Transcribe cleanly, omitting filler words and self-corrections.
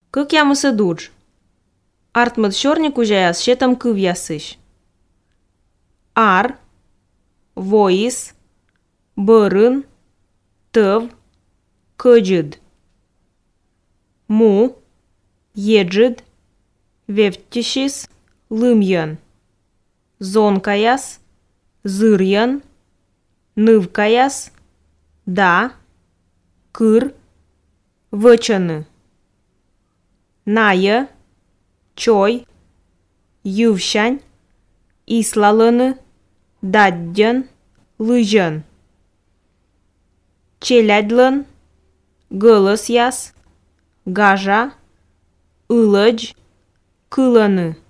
Как я мысы дудж? Артмыт шорник ужаяс, шетам кыв ясыш. Ар, воис, бырын, тыв, кыджыд. Му, еджыд, вевтишис, лымьян. Зонкаяс, зырьян, нывкаяс, да, кыр, вычаны. Ная, чой, ювшань, ислалыны, даддян, лыжан. Челядлын, гылыс яс, гажа, ылыдж, кыланы.